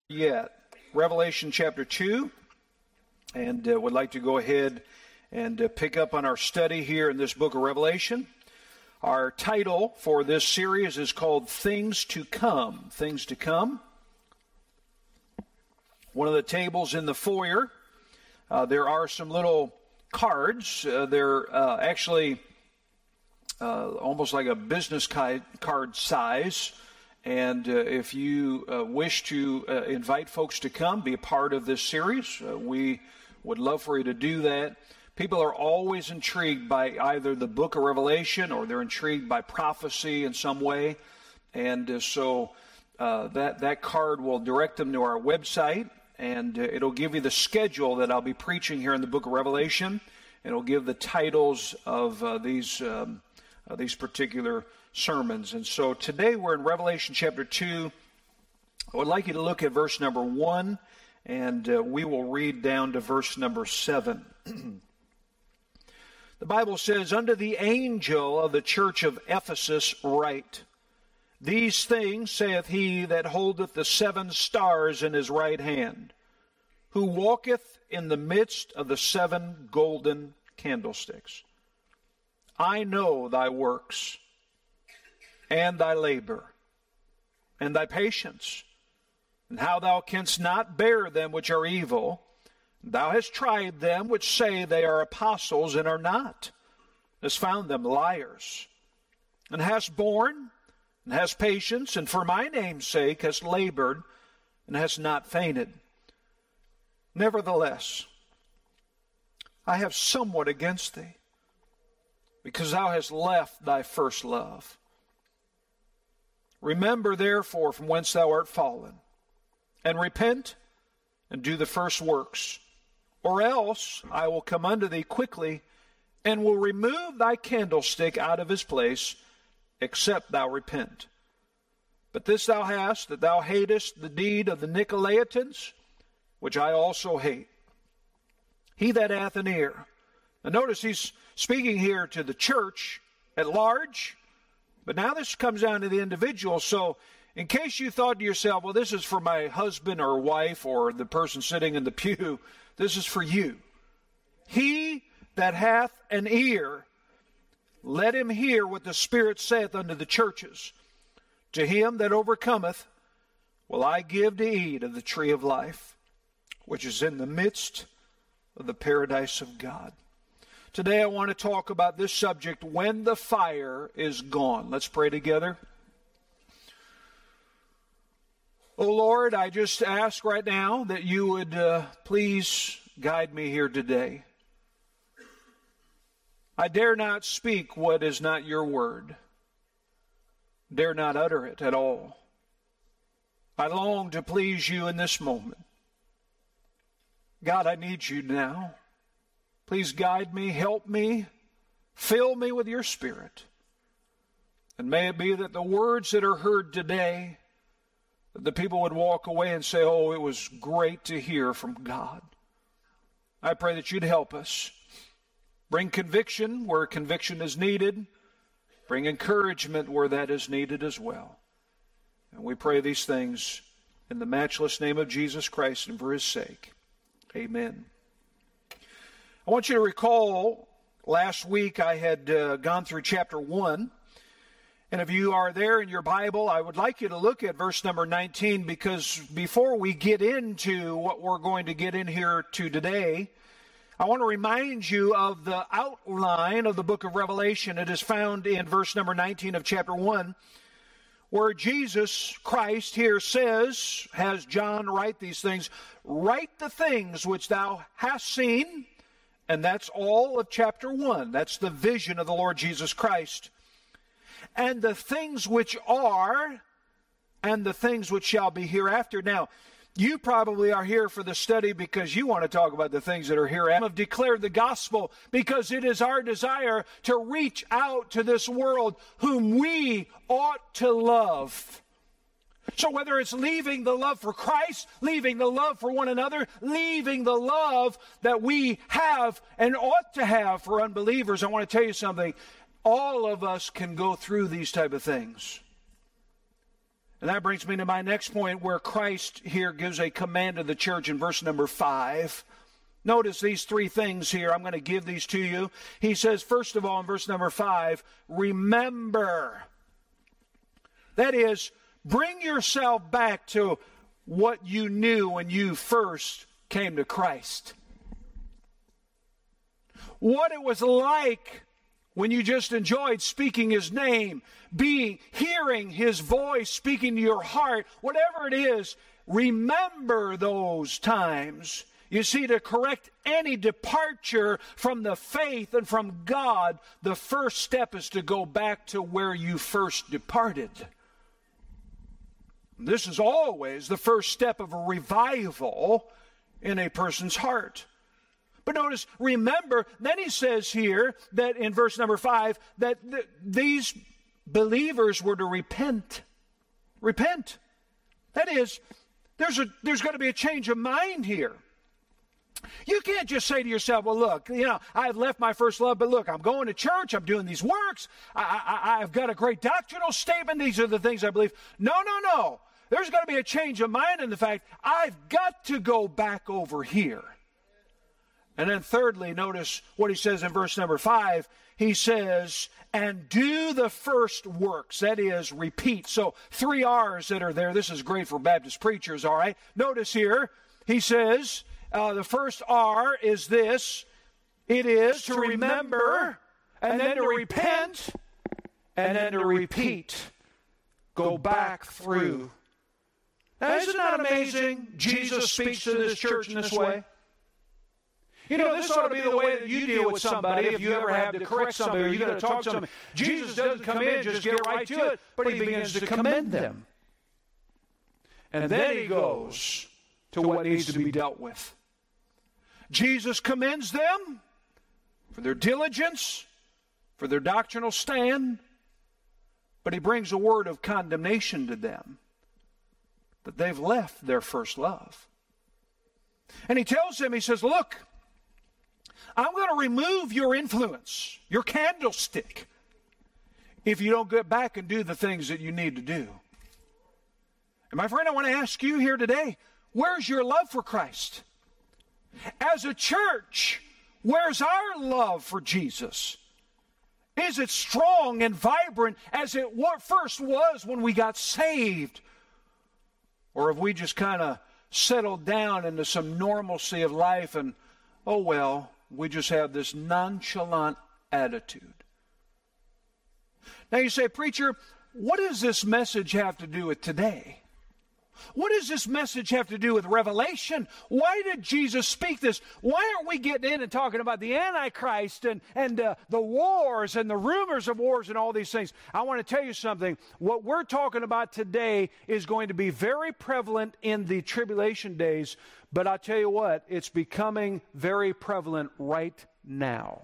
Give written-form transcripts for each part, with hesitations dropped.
Yet. Revelation chapter 2, and would like to go ahead and pick up on our study here in this book of Revelation. Our title for this series is called Things to Come. Things to Come. One of the tables in the foyer, there are some little cards. They're actually almost like a business card size. And if you wish to invite folks to come, be a part of this series, we would love for you to do that. People are always intrigued by either the book of Revelation or they're intrigued by prophecy in some way. And so that card will direct them to our website, and it'll give you the schedule that I'll be preaching here in the book of Revelation. And it'll give the titles of these particular sermons. And so today we're in Revelation chapter 2. I would like you to look at verse number 1, and we will read down to verse number 7. The Bible says, "Unto the angel of the church of Ephesus write, These things saith he that holdeth the 7 stars in his right hand, who walketh in the midst of the 7 golden candlesticks. I know thy works, and thy labor, and thy patience, and how thou canst not bear them which are evil. Thou hast tried them which say they are apostles and are not, hast found them liars, and hast borne, and hast patience, and for my name's sake hast labored, and hast not fainted. Nevertheless, I have somewhat against thee, because thou hast left thy first love. Remember therefore from whence thou art fallen, and repent, and do the first works, or else I will come unto thee quickly, and will remove thy candlestick out of his place, except thou repent. But this thou hast, that thou hatest the deed of the Nicolaitans, which I also hate. He that hath an ear." Now notice he's speaking here to the church at large, but now this comes down to the individual. So in case you thought to yourself, well, this is for my husband or wife or the person sitting in the pew, this is for you. He that hath an ear, let him hear what the Spirit saith unto the churches. To him that overcometh will I give to eat of the tree of life, which is in the midst of the paradise of God. Today I want to talk about this subject, when the fire is gone. Let's pray together. Oh Lord, I just ask right now that you would please guide me here today. I dare not speak what is not your word. Dare not utter it at all. I long to please you in this moment. God, I need you now. Please guide me, help me, fill me with your Spirit. And may it be that the words that are heard today, that the people would walk away and say, oh, it was great to hear from God. I pray that you'd help us. Bring conviction where conviction is needed. Bring encouragement where that is needed as well. And we pray these things in the matchless name of Jesus Christ and for his sake. Amen. I want you to recall last week I had gone through chapter 1. And if you are there in your Bible, I would like you to look at verse number 19, because before we get into what we're going to get in here to today, I want to remind you of the outline of the book of Revelation. It is found in verse number 19 of chapter 1, where Jesus Christ here says, has John write these things, write the things which thou hast seen. And that's all of chapter 1. That's the vision of the Lord Jesus Christ. And the things which are, and the things which shall be hereafter. Now, you probably are here for the study because you want to talk about the things that are hereafter. I've declared the gospel because it is our desire to reach out to this world whom we ought to love. So whether it's leaving the love for Christ, leaving the love for one another, leaving the love that we have and ought to have for unbelievers, I want to tell you something. All of us can go through these type of things. And that brings me to my next point, where Christ here gives a command to the church in verse number 5. Notice these three things here. I'm going to give these to you. He says, first of all, in verse number 5, remember. That is, bring yourself back to what you knew when you first came to Christ. What it was like when you just enjoyed speaking His name, hearing His voice speaking to your heart, whatever it is, remember those times. You see, to correct any departure from the faith and from God, the first step is to go back to where you first departed. This is always the first step of a revival in a person's heart. But notice, remember, then he says here that in verse number 5 that these believers were to repent. Repent. That is, there's going to be a change of mind here. You can't just say to yourself, well, look, I've left my first love, but look, I'm going to church, I'm doing these works, I've got a great doctrinal statement, these are the things I believe. No. There's going to be a change of mind in the fact, I've got to go back over here. And then thirdly, notice what he says in verse number 5. He says, and do the first works. That is, repeat. So 3 R's that are there. This is great for Baptist preachers, all right? Notice here, he says, the first R is this. It is to remember, and then to repent, and then to repeat. Go back through. Now, isn't that amazing? Jesus speaks to this church in this way. This ought to be the way that you deal with somebody if you ever have to correct somebody or you got to talk to somebody. Jesus doesn't come in and just get right to it, but He begins to commend them. And then He goes to what needs to be dealt with. Jesus commends them for their diligence, for their doctrinal stand, but He brings a word of condemnation to them, that they've left their first love. And He tells them, He says, look, I'm going to remove your influence, your candlestick, if you don't get back and do the things that you need to do. And my friend, I want to ask you here today, where's your love for Christ? As a church, where's our love for Jesus? Is it strong and vibrant as it first was when we got saved? Or have we just kind of settled down into some normalcy of life and, oh well, we just have this nonchalant attitude? Now you say, preacher, what does this message have to do with today? What does this message have to do with Revelation? Why did Jesus speak this? Why aren't we getting in and talking about the Antichrist and the wars and the rumors of wars and all these things? I want to tell you something. What we're talking about today is going to be very prevalent in the tribulation days, but I'll tell you what, it's becoming very prevalent right now.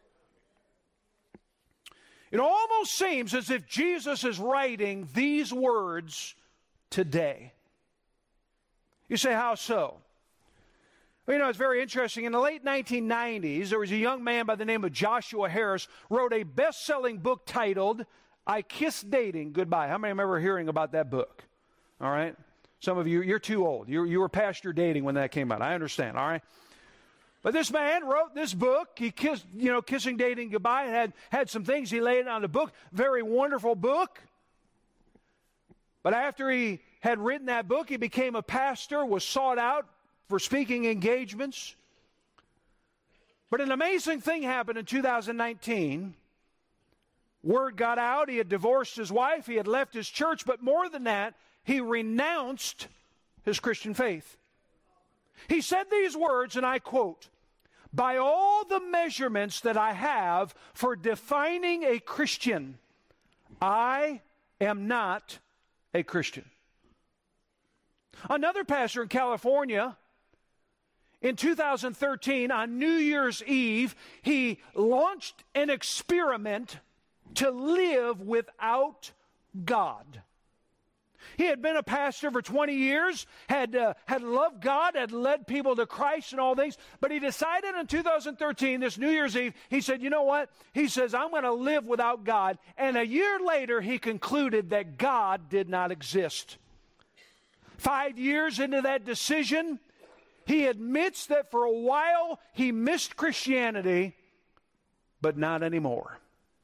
It almost seems as if Jesus is writing these words today. You say, how so? Well, it's very interesting. In the late 1990s, there was a young man by the name of Joshua Harris wrote a best-selling book titled, I Kissed Dating Goodbye. How many remember hearing about that book? All right? Some of you, you're too old. You were past your dating when that came out. I understand, all right? But this man wrote this book. He kissed, Kissing Dating Goodbye, and had some things he laid on the book. Very wonderful book. But after he had written that book, he became a pastor, was sought out for speaking engagements. But an amazing thing happened in 2019. Word got out, he had divorced his wife, he had left his church, but more than that, he renounced his Christian faith. He said these words, and I quote, by all the measurements that I have for defining a Christian, I am not a Christian. Another pastor in California, in 2013, on New Year's Eve, he launched an experiment to live without God. He had been a pastor for 20 years, had loved God, had led people to Christ and all things, but he decided in 2013, this New Year's Eve, he said, you know what? He says, I'm going to live without God. And a year later, he concluded that God did not exist. 5 years into that decision, he admits that for a while he missed Christianity, but not anymore.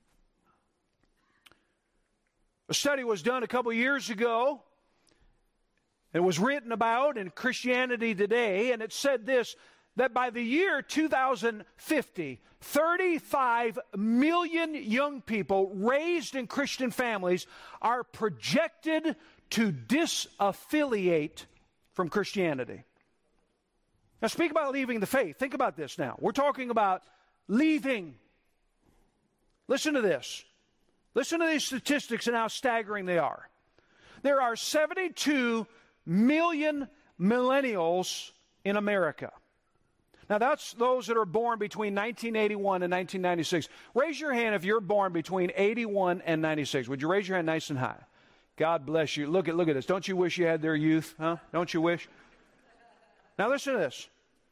A study was done a couple years ago. It was written about in Christianity Today, and it said this, that by the year 2050, 35 million young people raised in Christian families are projected to disaffiliate from Christianity. Now, speak about leaving the faith. Think about this now. We're talking about leaving. Listen to this. Listen to these statistics and how staggering they are. There are 72 million millennials in America. Now, that's those that are born between 1981 and 1996. Raise your hand if you're born between 81 and 96. Would you raise your hand nice and high? God bless you. Look at this. Don't you wish you had their youth? Huh? Don't you wish? Now, listen to this.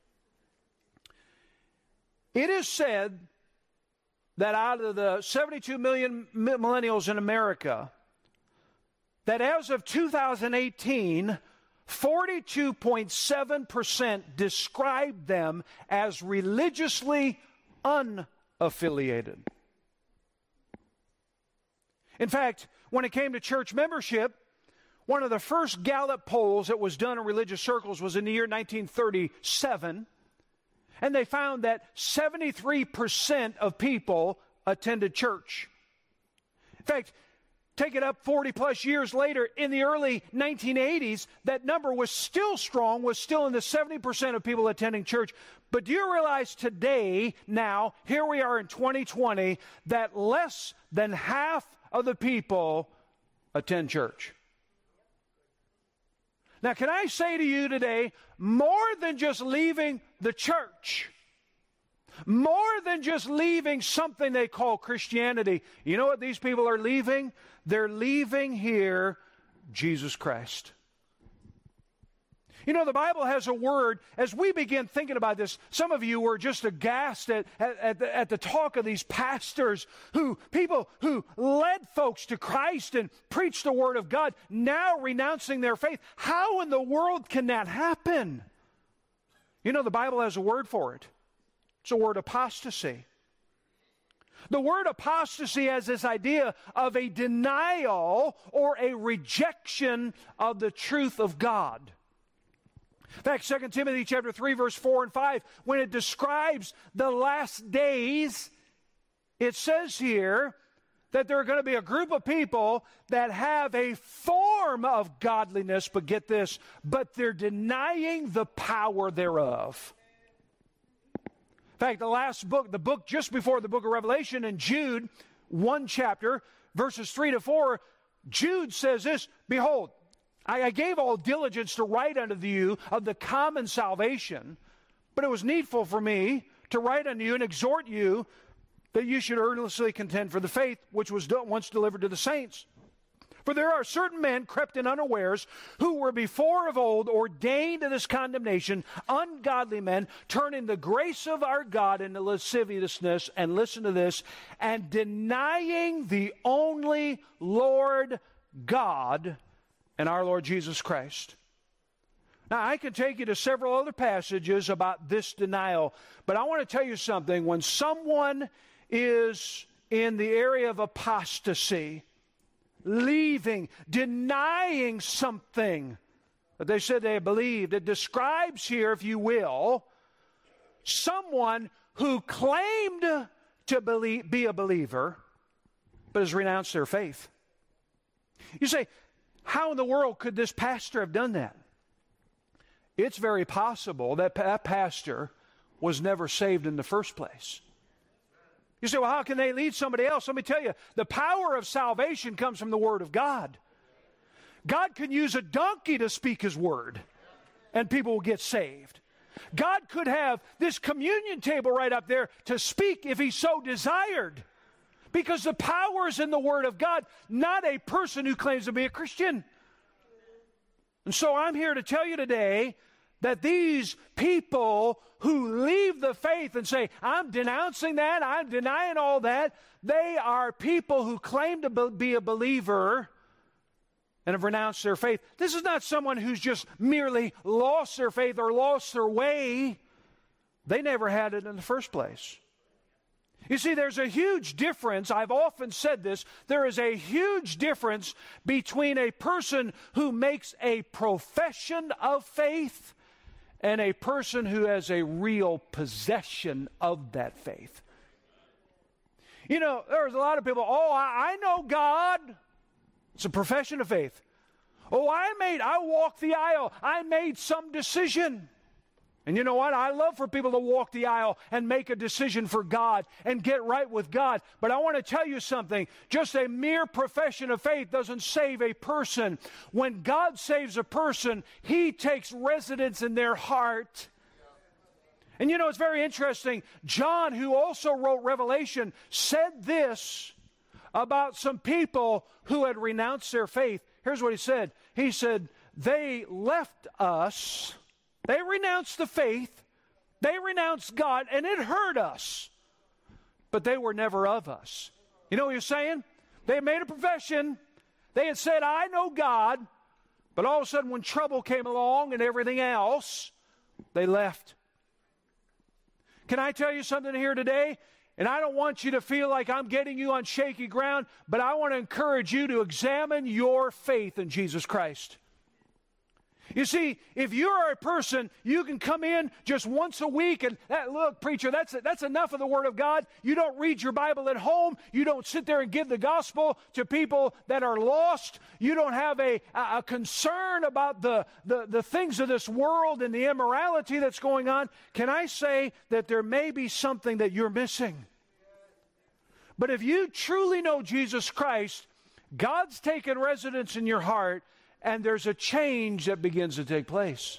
It is said that out of the 72 million millennials in America, that as of 2018, 42.7% described them as religiously unaffiliated. In fact, when it came to church membership, one of the first Gallup polls that was done in religious circles was in the year 1937. And they found that 73% of people attended church. In fact, take it up 40 plus years later, in the early 1980s, that number was still strong, was still in the 70% of people attending church. But do you realize today, now, here we are in 2020, that less than half of the people attend church? Now, can I say to you today, more than just leaving the church, more than just leaving something they call Christianity, you know what these people are leaving? They're leaving here Jesus Christ. You know, the Bible has a word, as we begin thinking about this, some of you were just aghast at the talk of these pastors, people who led folks to Christ and preached the Word of God, now renouncing their faith. How in the world can that happen? You know, the Bible has a word for it. It's a word apostasy. The word apostasy has this idea of a denial or a rejection of the truth of God. In fact, 2 Timothy chapter 3, verse 4 and 5, when it describes the last days, it says here that there are going to be a group of people that have a form of godliness, but get this, but they're denying the power thereof. In fact, the last book, the book just before the book of Revelation, in Jude, one chapter, verses 3 to 4, Jude says this, behold, I gave all diligence to write unto you of the common salvation, but it was needful for me to write unto you and exhort you that you should earnestly contend for the faith which was once delivered to the saints. For there are certain men crept in unawares, who were before of old ordained to this condemnation, ungodly men, turning the grace of our God into lasciviousness, and listen to this, and denying the only Lord God and our Lord Jesus Christ. Now, I can take you to several other passages about this denial, but I want to tell you something. When someone is in the area of apostasy, leaving, denying something that they said they believed, it describes here, if you will, someone who claimed to be a believer, but has renounced their faith. You say, how in the world could this pastor have done that? It's very possible that that pastor was never saved in the first place. You say, well, how can they lead somebody else? Let me tell you, the power of salvation comes from the Word of God. God can use a donkey to speak His Word, and people will get saved. God could have this communion table right up there to speak if He so desired. Because the power is in the Word of God, not a person who claims to be a Christian. And so I'm here to tell you today that these people who leave the faith and say, I'm denouncing that, I'm denying all that, they are people who claim to be a believer and have renounced their faith. This is not someone who's just merely lost their faith or lost their way. They never had it in the first place. You see, there's a huge difference. I've often said this. There is a huge difference between a person who makes a profession of faith and a person who has a real possession of that faith. You know, there's a lot of people, I know God. It's a profession of faith. I walked the aisle. I made some decision. And you know what? I love for people to walk the aisle and make a decision for God and get right with God. But I want to tell you something. Just a mere profession of faith doesn't save a person. When God saves a person, He takes residence in their heart. And you know, it's very interesting. John, who also wrote Revelation, said this about some people who had renounced their faith. Here's what he said. He said, they left us. They renounced the faith, they renounced God, and it hurt us. But they were never of us. You know what you're saying? They made a profession. They had said, I know God. But all of a sudden, when trouble came along and everything else, they left. Can I tell you something here today? And I don't want you to feel like I'm getting you on shaky ground, but I want to encourage you to examine your faith in Jesus Christ. You see, if you're a person, you can come in just once a week and, look, preacher, that's enough of the Word of God. You don't read your Bible at home. You don't sit there and give the gospel to people that are lost. You don't have a concern about the things of this world and the immorality that's going on. Can I say that there may be something that you're missing? But if you truly know Jesus Christ, God's taken residence in your heart, and there's a change that begins to take place.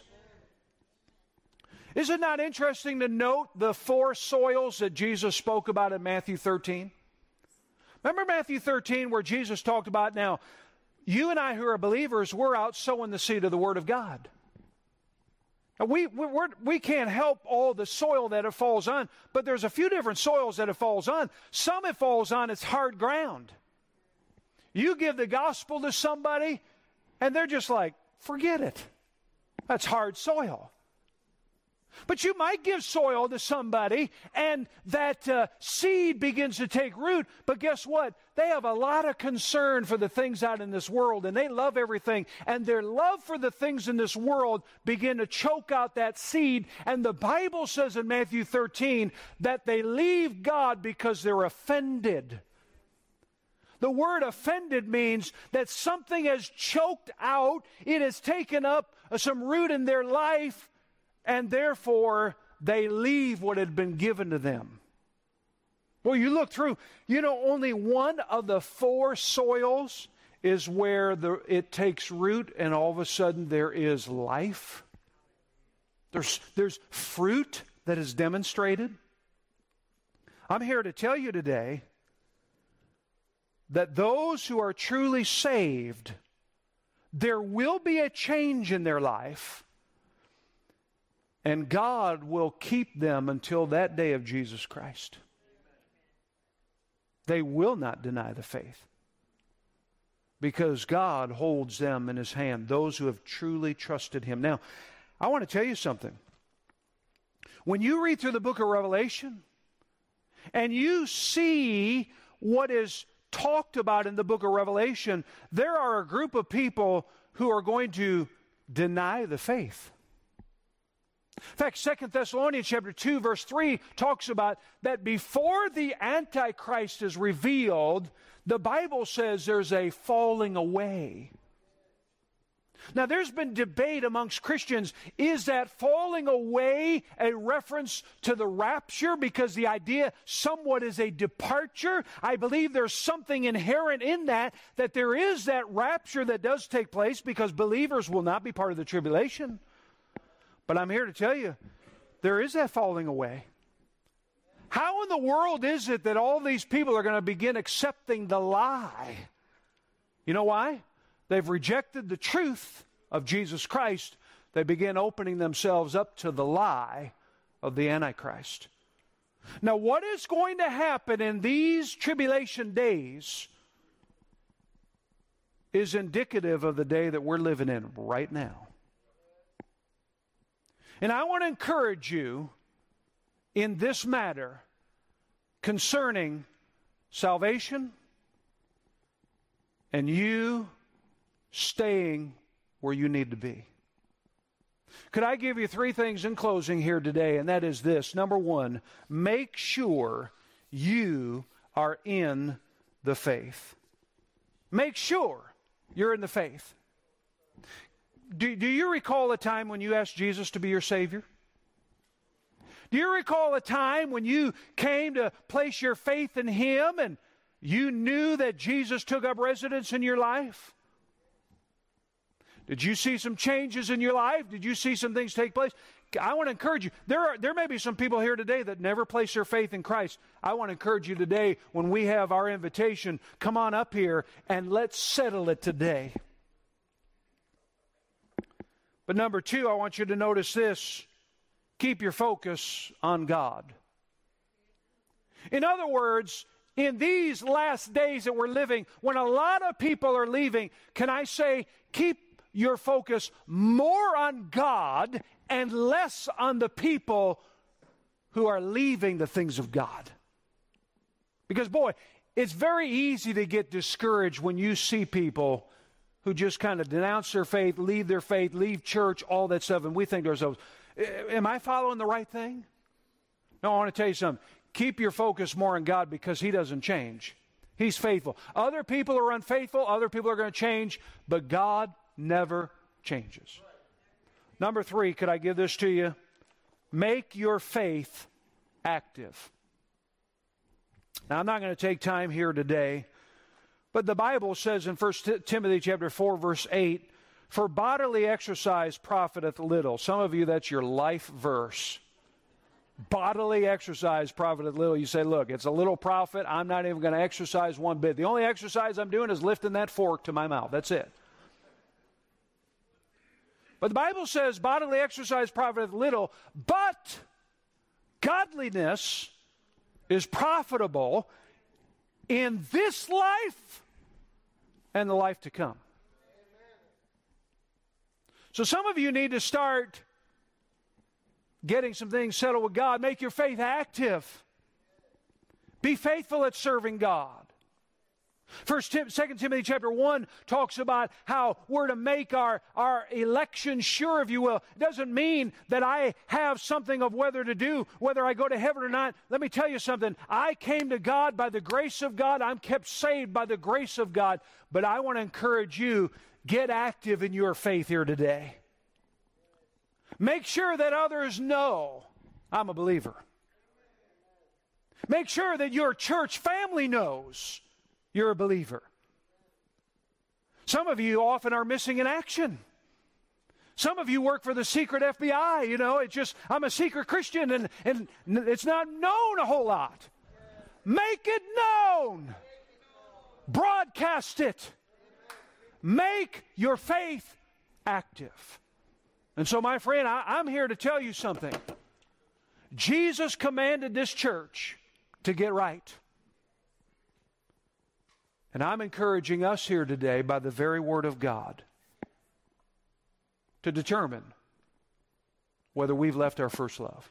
Is it not interesting to note the 4 soils that Jesus spoke about in Matthew 13? Remember Matthew 13 where Jesus talked about, now, you and I who are believers, we're out sowing the seed of the Word of God. Now, we can't help all the soil that it falls on, but there's a few different soils that it falls on. Some it falls on, it's hard ground. You give the gospel to somebody, and they're just like, forget it. That's hard soil. But you might give soil to somebody, and that seed begins to take root. But guess what? They have a lot of concern for the things out in this world, and they love everything. And their love for the things in this world begin to choke out that seed. And the Bible says in Matthew 13 that they leave God because they're offended. The word offended means that something has choked out, it has taken up some root in their life, and therefore they leave what had been given to them. Well, you look through, only one of the 4 soils is where it takes root, and all of a sudden there is life. There's fruit that is demonstrated. I'm here to tell you today that those who are truly saved, there will be a change in their life, and God will keep them until that day of Jesus Christ. They will not deny the faith because God holds them in His hand, those who have truly trusted Him. Now, I want to tell you something. When you read through the book of Revelation and you see what is talked about in the book of Revelation, there are a group of people who are going to deny the faith. In fact, 2 Thessalonians chapter 2, verse 3 talks about that before the Antichrist is revealed, the Bible says there's a falling away. Now, there's been debate amongst Christians, is that falling away a reference to the rapture? Because the idea somewhat is a departure. I believe there's something inherent in that there is that rapture that does take place because believers will not be part of the tribulation. But I'm here to tell you, there is that falling away. How in the world is it that all these people are going to begin accepting the lie? You know why? They've rejected the truth of Jesus Christ, they begin opening themselves up to the lie of the Antichrist. Now, what is going to happen in these tribulation days is indicative of the day that we're living in right now. And I want to encourage you in this matter concerning salvation and you staying where you need to be. Could I give you 3 things in closing here today, and that is this. Number 1, make sure you are in the faith. Make sure you're in the faith. Do you recall a time when you asked Jesus to be your Savior? Do you recall a time when you came to place your faith in Him and you knew that Jesus took up residence in your life? Did you see some changes in your life? Did you see some things take place? I want to encourage you. There may be some people here today that never place their faith in Christ. I want to encourage you today, when we have our invitation, come on up here and let's settle it today. But number 2, I want you to notice this. Keep your focus on God. In other words, in these last days that we're living, when a lot of people are leaving, can I say, keep your focus more on God and less on the people who are leaving the things of God. Because, boy, it's very easy to get discouraged when you see people who just kind of denounce their faith, leave church, all that stuff, and we think to ourselves, am I following the right thing? No, I want to tell you something. Keep your focus more on God because He doesn't change. He's faithful. Other people are unfaithful. Other people are going to change, but God never changes. Number 3, could I give this to you? Make your faith active. Now, I'm not going to take time here today, but the Bible says in 1 Timothy chapter 4, verse 8, for bodily exercise profiteth little. Some of you, that's your life verse. Bodily exercise profiteth little. You say, look, it's a little profit. I'm not even going to exercise one bit. The only exercise I'm doing is lifting that fork to my mouth. That's it. But the Bible says bodily exercise profiteth little, but godliness is profitable in this life and the life to come. So some of you need to start getting some things settled with God. Make your faith active. Be faithful at serving God. 2 Timothy chapter 1 talks about how we're to make our election sure, if you will. It doesn't mean that I have something of whether to do, whether I go to heaven or not. Let me tell you something. I came to God by the grace of God. I'm kept saved by the grace of God. But I want to encourage you, get active in your faith here today. Make sure that others know I'm a believer. Make sure that your church family knows you're a believer. Some of you often are missing in action. Some of you work for the secret FBI. You know, it's just, I'm a secret Christian, and it's not known a whole lot. Make it known. Broadcast it. Make your faith active. And so, my friend, I'm here to tell you something. Jesus commanded this church to get right. And I'm encouraging us here today by the very Word of God to determine whether we've left our first love.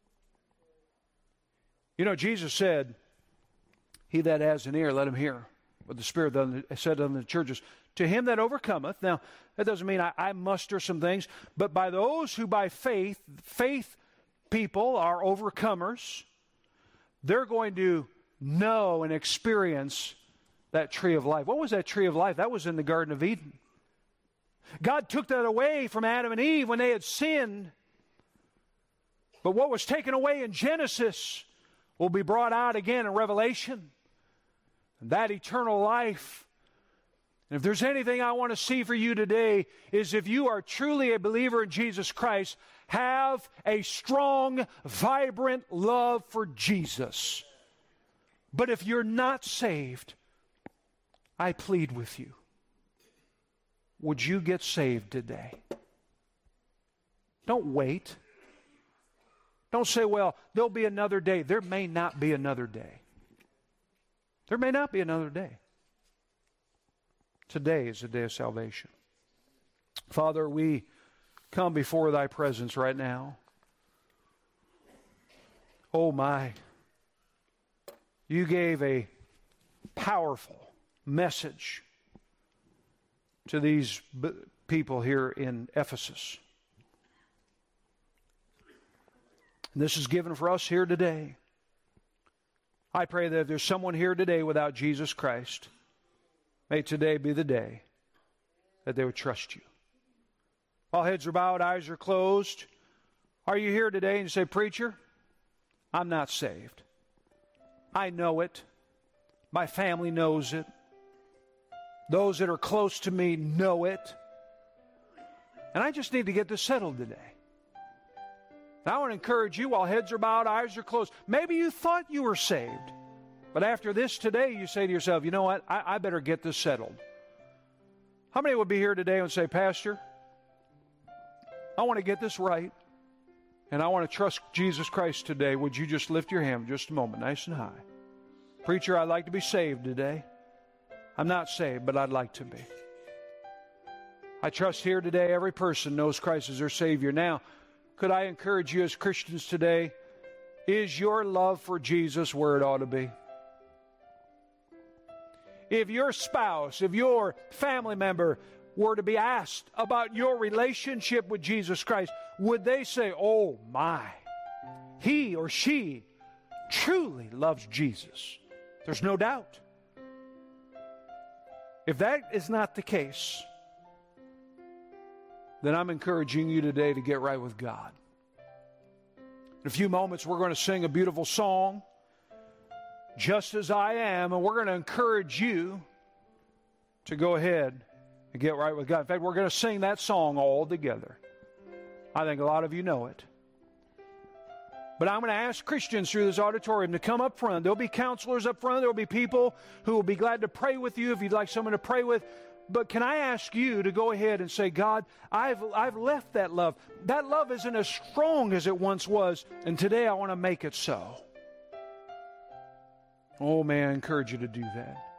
You know, Jesus said, he that has an ear, let him hear what the Spirit said unto the churches. To him that overcometh. Now, that doesn't mean I muster some things, but by those who by faith people are overcomers, they're going to know and experience that tree of life. What was that tree of life? That was in the Garden of Eden. God took that away from Adam and Eve when they had sinned. But what was taken away in Genesis will be brought out again in Revelation. And that eternal life. And if there's anything I want to see for you today, is if you are truly a believer in Jesus Christ, have a strong, vibrant love for Jesus. But if you're not saved, I plead with you. would you get saved today? Don't wait. Don't say, well, there'll be another day. There may not be another day. There may not be another day. Today is the day of salvation. Father, we come before thy presence right now. Oh my. You gave a powerful message to these people here in Ephesus. And this is given for us here today. I pray that if there's someone here today without Jesus Christ, may today be the day that they would trust you. All heads are bowed, eyes are closed. Are you here today and you say, preacher, I'm not saved. I know it. My family knows it. Those that are close to me know it. And I just need to get this settled today. I want to encourage you while heads are bowed, eyes are closed. Maybe you thought you were saved. But after this today, you say to yourself, you know what? I better get this settled. How many would be here today and say, Pastor, I want to get this right. And I want to trust Jesus Christ today. Would you just lift your hand for just a moment, nice and high? Preacher, I'd like to be saved today. I'm not saved, but I'd like to be. I trust here today every person knows Christ as their Savior. Now, could I encourage you as Christians today, is your love for Jesus where it ought to be? If your spouse, if your family member were to be asked about your relationship with Jesus Christ, would they say, oh my, he or she truly loves Jesus? There's no doubt. If that is not the case, then I'm encouraging you today to get right with God. In a few moments, we're going to sing a beautiful song, Just As I Am, and we're going to encourage you to go ahead and get right with God. In fact, we're going to sing that song all together. I think a lot of you know it. But I'm going to ask Christians through this auditorium to come up front. There'll be counselors up front. There'll be people who will be glad to pray with you if you'd like someone to pray with. But can I ask you to go ahead and say, God, I've left that love. That love isn't as strong as it once was, and today I want to make it so. Oh, man, I encourage you to do that.